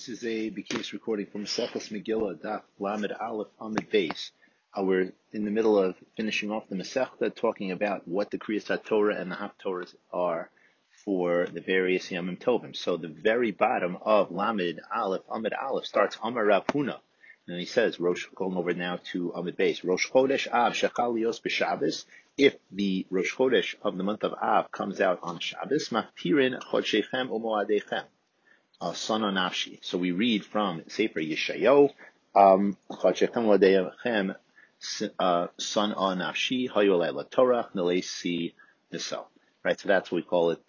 This is a B'kis recording from Maseches Megillah, Daf Lamed Aleph Amud Beis. We're in the middle of finishing off the Masechta, talking about what the Kriyas HaTorah and the Haftorahs are for the various Yamim Tovim. So the very bottom of Lamed Aleph, Amud Aleph, starts Amar Rav Huna. And he says, going over now to Amud Beis, Rosh Chodesh Av Shechal Lios B'Shabbos. If the Rosh Chodesh of the month of Av comes out on Shabbos, Maftirin Chodshechem U'Moadechem. Sana Nafshi. So we read from Sefer Yeshayahu, Chodshechem U'Moadechem, Sana Nafshi, Hayu Leila Torah, Nelesi Nisel. Right, so that's what we call it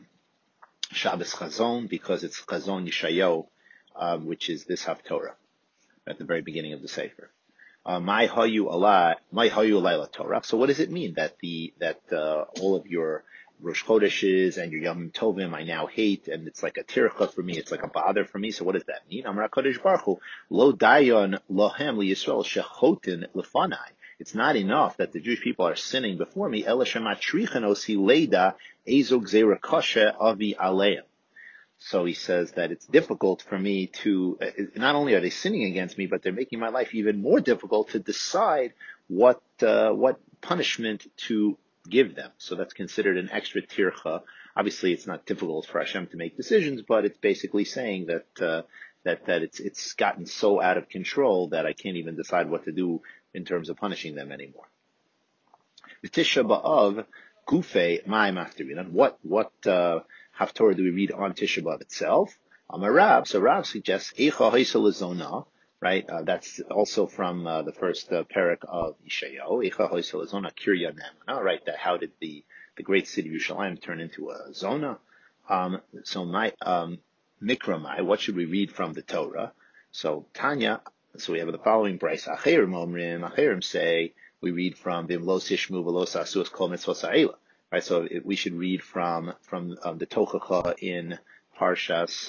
Shabbos Chazon, because it's Chazon Yeshayahu, which is this Haftorah at the very beginning of the Sefer. My Hayu Leila Torah. So what does it mean that all of your Rosh Chodeshes and your Yom Tovim I now hate, and it's like a tircha for me, it's like a bother for me? So what does that mean? Amar HaKadosh Baruch Hu, Lo dayon lohem liYisrael shechotin lefanai. It's not enough that the Jewish people are sinning before me. Ela shematrichen osi leida ezo gzeira kasha avi aleim. So he says that it's difficult for me to, not only are they sinning against me, but they're making my life even more difficult to decide what punishment to give them. So that's considered an extra tircha. Obviously, it's not difficult for Hashem to make decisions, but it's basically saying that it's gotten so out of control that I can't even decide what to do in terms of punishing them anymore. The Tisha B'Av, Gufei Mai Mafterinan. What Haftorah do we read on Tisha B'Av itself? Rav. So Rav suggests Eicha Haisel Zona. Right, that's also from the first parak of Yeshayahu. Eicha Haisel Zona Kirya Nemana. Right, that how did the great city of Yerushalayim turn into a zona? So my Mikra Mai. What should we read from the Torah? So Tanya. So we have the following brayso. Acherim Omrim. Acherim say we read from Vim Lo Sishmu V'Lo Sasus Kol Mitzvos Ha'ela. Right, so we should read from the Tochacha in Parshas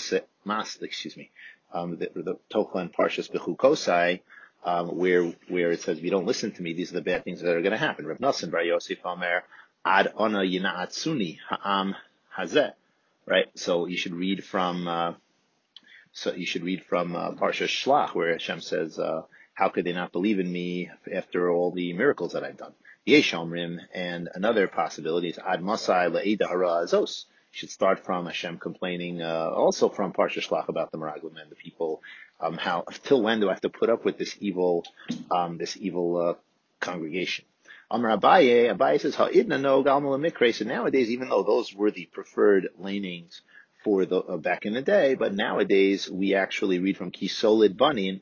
the Tochacha in Parshas Bechukosai, where it says, if you don't listen to me, these are the bad things that are going to happen. Rav Nosson Bar Yosef Omer Ad Ona Yina'atsuni Ha'am Hazeh. Right, so you should read from Parshas Shlach, where Hashem says, how could they not believe in me after all the miracles that I've done? Yesh Omrim, and another possibility is Ad Masai La'eda Hara Azos. You should start from Hashem complaining, also from Parshas Shlach about the Meraglim and the people. How till when do I have to put up with this evil congregation? Amar Abaye says Ha'idna no Galmala Mikre. So nowadays, even though those were the preferred lanings for the back in the day, but nowadays we actually read from Ki Solid Banim,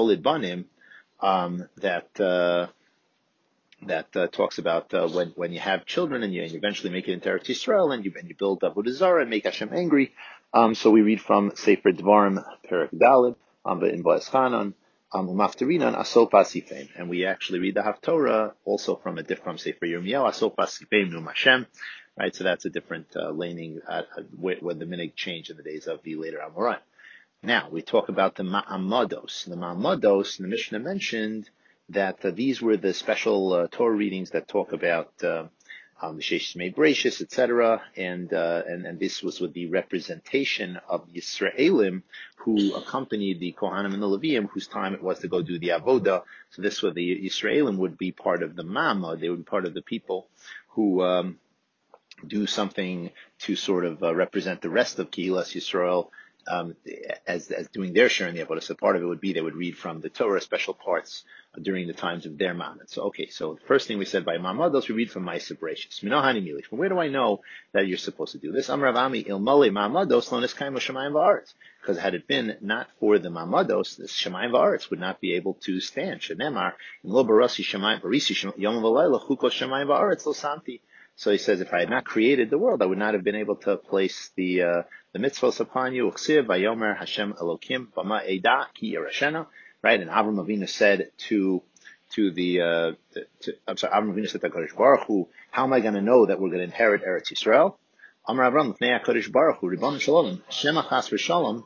that talks about when you have children and you eventually make it into Eretz Yisrael and you build Avodah Zarah and make Hashem angry. So we read from Sefer Dvarim Perek Daled in Boaz Chanan Mafterinan Asop Asifeim, and we actually read the Haftorah also from Sefer Yirmiyahu Asop Asifeim Num Hashem. Right, so that's a different laning when the minig changed in the days of the later Amoraim. Now we talk about the Ma'amados. The Ma'amados, the Mishnah mentioned that these were the special Torah readings that talk about the Sheish Mei Bereshis, etc., and this was with the representation of the Yisraelim who accompanied the Kohanim and the Leviim, whose time it was to go do the Avodah. So this was the Yisraelim would be part of the Ma'amad. They would be part of the people who do something to sort of represent the rest of Kehilas Yisrael as doing their share in the Avodah. So part of it would be they would read from the Torah special parts during the times of their Ma'amad. So so the first thing we said by Ma'amados, we read from Ma'aseh Bereshis. From where do I know that you're supposed to do this? Amar Rav Ami Ilmale Ma'amados lo niskayim Shemayim va'aretz. Because had it been not for the Ma'amados, the Shemayim va'aretz would not be able to stand. Shenemar Lo barasi Shemayim barisi Yom v'Layla chukos Shemayim va'aretz lo samti. So he says, if I had not created the world, I would not have been able to place the mitzvahs upon you. Uksiv vayomer Hashem Elokim b'ma eda ki yerashena. Right, and Avram Avinu said Avram Avinu said to HaKadosh Baruch Hu, how am I going to know that we're going to inherit Eretz Yisrael? Amar Avram L'fnei HaKadosh Baruch Hu, Ribbon Shalom, Shema Chas V'Shalom,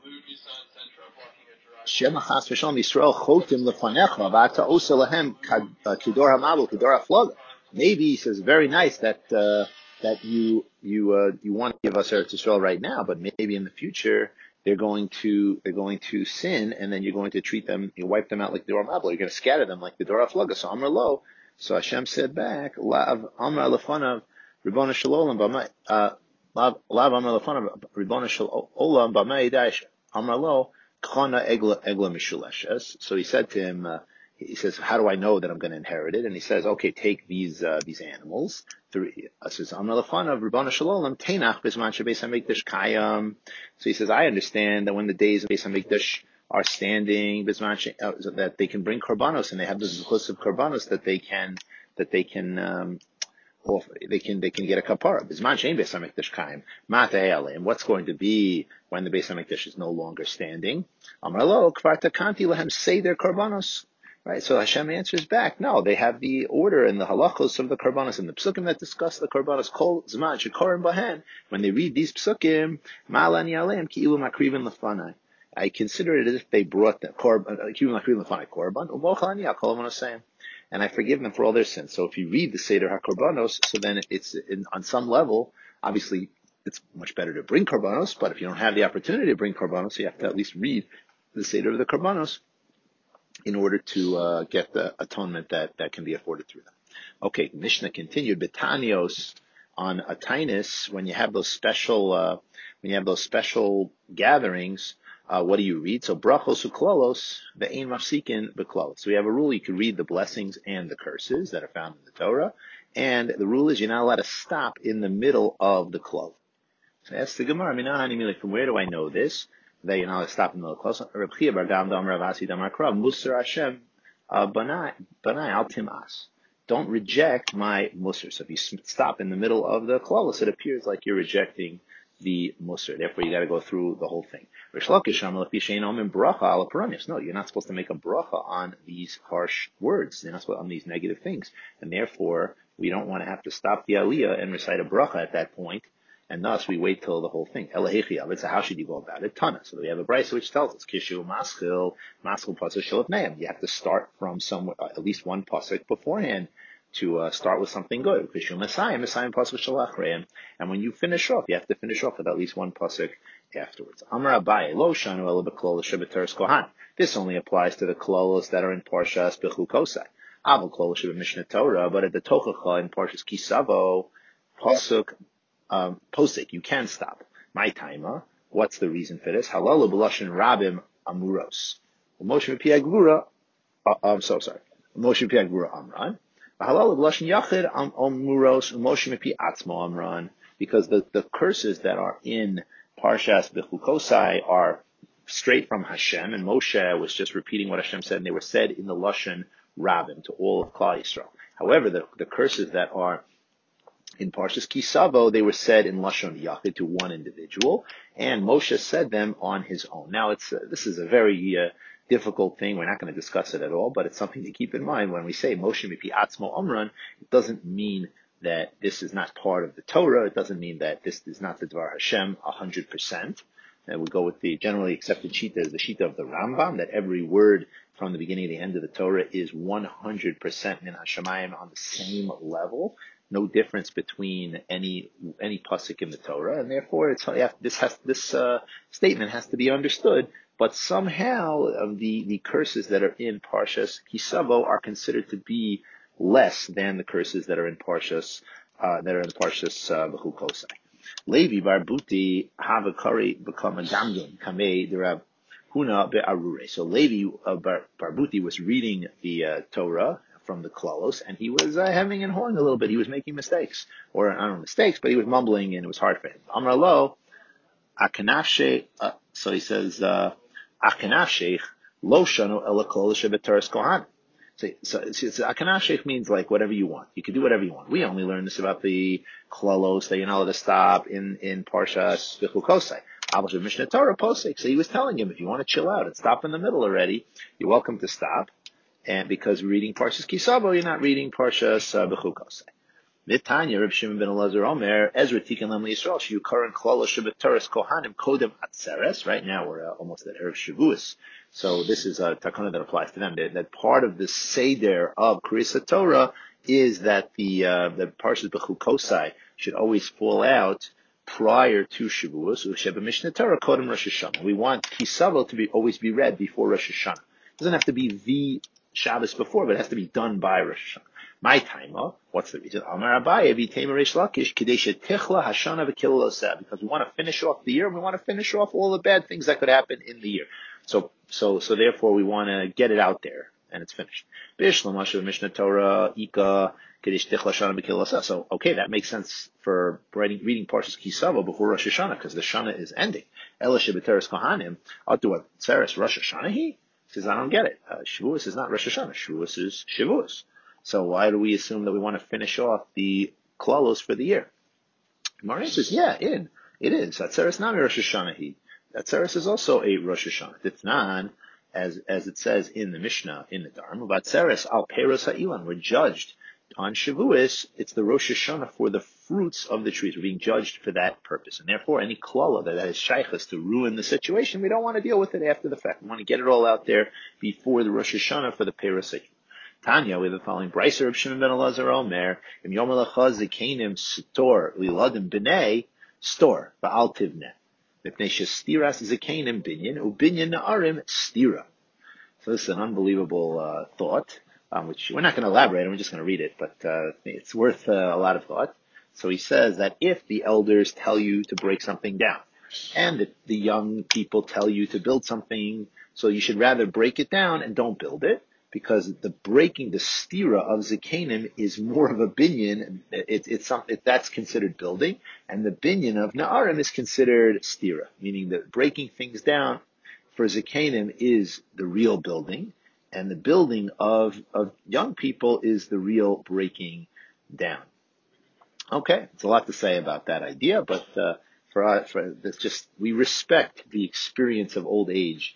Yisrael Chotim L'fanecha, V'ata Osa Lahem Kidor HaMabel, Kidor HaFlaga. Maybe he says, very nice that you want to give us Eretz Yisrael right now, but maybe in the future they're going to sin, and then you're going to treat them, you wipe them out like the Dor Mablo. You're going to scatter them like the Dor Aflaga. So Amar Lo. So Hashem said back, Lav Amar Lefanav Ribbona Shalom B'may Lav Amar Lefanav Ribbona Shalom B'may Dash Amar Lo Chana Egla Mishuleshes. So he said to him, he says, how do I know that I'm going to inherit it? And he says, okay, take these animals. Says, Amar Lefanav Ribbona Shalom Tenach Bisman Shebeis Hamikdash Kayam. So he says, I understand that when the days of Beis Hamikdash are standing, that they can bring korbanos, and they have this zechus of korbanos that they can offer. They can get a kapara. Bisman shein Beis Hamikdash kaim matei and what's going to be when the Beis Hamikdash is no longer standing? Amar lo kvar takanti lehem seder korbanos. Right, so Hashem answers back, no, they have the order and the halachos of the korbanos and the psukim that discuss the korbanos. Kol zman shekorim bahen. When they read these psukim, ma'alani aleim ki ilu makrivin lefanai. I consider it as if they brought the korban, and I forgive them for all their sins. So if you read the Seder HaKorbanos, so then on some level, obviously, it's much better to bring korbanos, but if you don't have the opportunity to bring korbanos, you have to at least read the Seder of the korbanos in order to get the atonement that can be afforded through them. Okay, Mishnah continued, Betanios on a Tainus, when you have those special gatherings, what do you read? So brachos uklolos ve'ein mafsikin beklolos. So we have a rule: you can read the blessings and the curses that are found in the Torah, and the rule is you're not allowed to stop in the middle of the klol. So that's the Gemara. From where do I know this? That you're not allowed to stop in the middle of the klol. Reb Chia bar Gam Damar Rav Asi Damar Krav Musar Hashem Banai Al Timas. Don't reject my musar. So if you stop in the middle of the klolos, it appears like you're rejecting the musar. Therefore, you got to go through the whole thing. No, you're not supposed to make a bracha on these harsh words. You're not supposed on these negative things, and therefore we don't want to have to stop the aliyah and recite a bracha at that point. And thus we wait till the whole thing. So how should you go about it? Tana. So we have a brayso which tells us kishu maskil pasuk shalot neim. You have to start from somewhere, at least one pasuk beforehand, to start with something good. Kishu Messiah pasuk shalach. And when you finish off, you have to finish off with at least one pasuk afterwards. Amar Abaye lo shanu ela b'klolos shebeteres kohan. This only applies to the klolos that are in Parshas Bechukosai. Aval klolos shebemishnah Torah, but at the Tochacha in Parshas Kisavo pasuk posik, you can stop. My timer. What's the reason for this? Halalu b'lashon rabim amuros. Moshe v'pi agvura. I'm so sorry. Moshe v'pi agvura amran. Halalu b'lashon yachid amuros. Moshe v'pi atzmo amran. Because the curses that are in Parshas Bechukosai are straight from Hashem, and Moshe was just repeating what Hashem said, and they were said in the lashon rabim to all of Klal Yisrael. However, the curses that are in Parshas Kisavo, they were said in Lashon Yachid to one individual, and Moshe said them on his own. Now, this is a very difficult thing. We're not going to discuss it at all, but it's something to keep in mind. When we say Moshe mipi atzmo amran, it doesn't mean that this is not part of the Torah. It doesn't mean that this is not the Dvar Hashem 100%. And we go with the generally accepted shita is the shita of the Rambam, that every word from the beginning to the end of the Torah is 100% min hashamayim on the same level. No difference between any pasuk in the Torah, and therefore this statement has to be understood. But somehow the curses that are in Parshas Kisavo are considered to be less than the curses that are in Parshas Bechukosai. Levi bar Buti havakari become a gamgun kamei derav huna be'arure. So Levi bar Buti was reading the Torah from the Klalos, and he was hemming and hawing a little bit. He was making mistakes, or I don't know mistakes, but he was mumbling, and it was hard for him. Amar lo akanafshe. So he says akanafshe lo shanu ela Klalos shebeteres kohan. So akanafshe means like whatever you want. You can do whatever you want. We only learned this about the Klalos that you're not allowed to stop in Parshas Bechukosai. Mishnah Torah posek. So he was telling him, if you want to chill out and stop in the middle already, you're welcome to stop. And because we're reading Parshas Kisavo, you're not reading Parshas Bechukosai. Vitanya, Reb Shimon ben Elazar Omer, Ezra Tikkun Lam Yisrael, Shiyu Karan Klala Shebeteres Kohanim Kodem Atzeres. Right now we're almost at Erev Shavuos. So this is a takana that applies to them. That part of the Seder of Kriyas Torah is that the Parshas Bechukosai should always fall out prior to Shavuos, Usheba Mishnah Torah, Kodem Rosh Hashanah. We want Kisavo to always be read before Rosh Hashanah. It doesn't have to be the Shabbos before, but it has to be done by Rosh Hashanah. My time, what's the reason? Amar Abaye v'Teimer Reish Lakish Kadei Shetichla Hashana v'Kilul Oseh, because we want to finish off the year and we want to finish off all the bad things that could happen in the year. So therefore we want to get it out there and it's finished. Bishlam Asher Mishnah Torah Ika Kadei Shetichla Hashana v'Kilul Oseh. So okay, that makes sense for reading Parshas Kisavo before Rosh Hashanah because the Shana is ending. Ela Shebeteres Kohanim. I'll do a Tzeres Rosh Hashanah. He says I don't get it. Shavuos is not Rosh Hashanah. Shavuos is Shavuos. So why do we assume that we want to finish off the klalos for the year? Gemara says, yeah, it is. Atzeres not a Rosh Hashanah. Atzeres is also a Rosh Hashanah. Tifnan, as it says in the Mishnah in the Dharma, Atzeres al Peros Ha'ilan. We're judged on Shavuos. It's the Rosh Hashanah for the fruits of the trees. We're being judged for that purpose, and therefore any klala that is shaychus to ruin the situation, we don't want to deal with it after the fact. We want to get it all out there before the Rosh Hashanah for the Peros Ha'ilan. Tanya, we have the following Braiser of Shimon ben Elazar Omer, Im Yom Elacha Zekanim Stor Liladim B'nei Stor Ba'al Tivneh. Mipnei Shestiras Zekanim Binyan Ubinyan Na'arim Stira. So this is an unbelievable thought, which we're not going to elaborate on. We're just going to read it, but it's worth a lot of thought. So he says that if the elders tell you to break something down, and the young people tell you to build something, so you should rather break it down and don't build it. Because the breaking, the stira of zekanim is more of a binyan. It's something that's considered building, and the binyan of na'arim is considered stira, meaning that breaking things down for zekanim is the real building, and the building of young people is the real breaking down. Okay, it's a lot to say about that idea, but for it's just we respect the experience of old age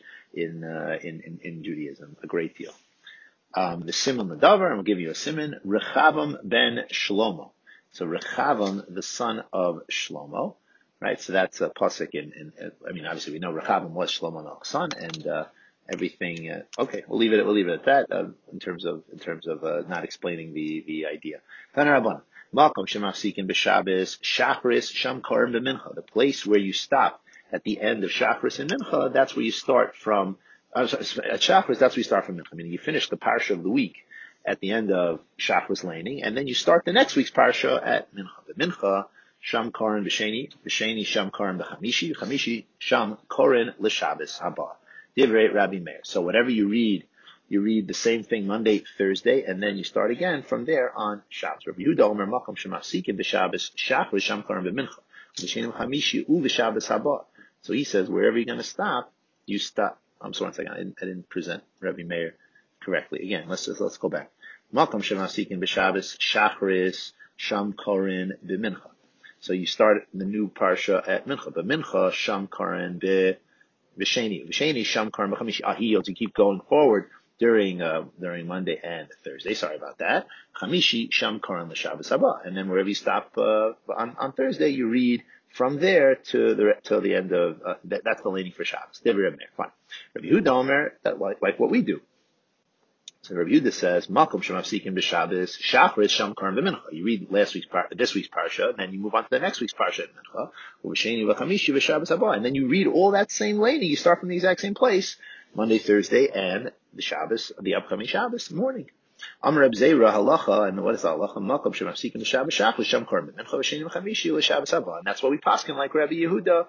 in Judaism a great deal. The simon Ladavar, and we'll give you a simon, Rechavam ben Shlomo. So Rechavam, the son of Shlomo, right? So that's a pasuk obviously we know Rechavam was Shlomo Melech's son, and everything. Okay, we'll leave it at that. In terms of not explaining the idea. Tanarabban, Malcolm Shemafsikin b'Shabbos Shachris Sham Karim b'Mincha. The place where you stop at the end of Shachris and Mincha, that's where you start from. At Shachris, that's where you start from Mincha. Meaning you finish the parsha of the week at the end of Shachris laning, and then you start the next week's parsha at Mincha. The Mincha, Sham Koren b'Sheni Sham Koren b'Chamishi Sham Koren l'Shabbos haba. Divrei Rabbi Meir. So whatever you read the same thing Monday, Thursday, and then you start again from there on Shabbos. Rabbi Yehuda Omer Makom Shemasikim b'Shabbos Shachris Sham Koren b'Mincha b'Sheni Chamishi u b'Shabbos haba. So he says wherever you're going to stop, you stop. I'm sorry, 1 second. I didn't present Rabbi Meir correctly. Again, let's go back. Malcolm Shemasikin b'Shabbos Shachris Sham Koren b'Mincha. So you start the new parsha at Mincha, but Mincha Sham Koren b'Sheni Sham Koren b'Chamishi Ahiyot to keep going forward during Monday and Thursday. Sorry about that. Chamishi Sham Koren l'Shabbos haba, and then wherever you stop on Thursday, you read from there to the end of that's the laning for Shabbos. Fine. Rabbi Yehuda Omer, like what we do. So Rabbi Yehuda says, Malcolm Shemafsikin b'Shabbos Shachris Sham Karim b'Mincha. You read this week's parsha, and then you move on to the next week's parsha at Mincha, u'B'Sheni v'Chamishi v'Shabbos haba, and then you read all that same laning. You start from the exact same place, Monday, Thursday, and the upcoming Shabbos morning. Amar Reb Zera halacha, and what is the halacha? Malcolm Shemafsikin b'Shabbos Shachris Sham Karim b'Mincha v'Sheni v'Chamishi l'Shabbos haba, and that's what we paskin like Rabbi Yehuda.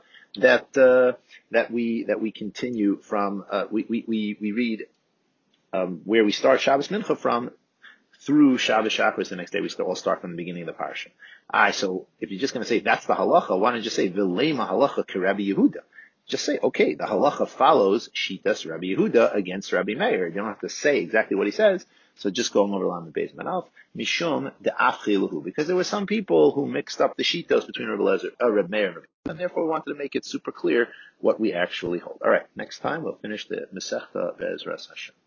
That we continue from we read where we start Shabbos Mincha from through Shabbos Shachris the next day. We all start from the beginning of the parsha. So if you're just going to say that's the halacha, why don't you just say Vilema halacha ke Rabbi Yehuda? Just say, okay, the halacha follows Shitas Rabbi Yehuda against Rabbi Meir. You don't have to say exactly what he says. So just going over Lam Beis Manalf, Mishum de'afchiluhu, because there were some people who mixed up the shitos between Rabbi Meir and Rabbi, and therefore we wanted to make it super clear what we actually hold. All right, next time we'll finish the Masechta Be'ezras Hashem.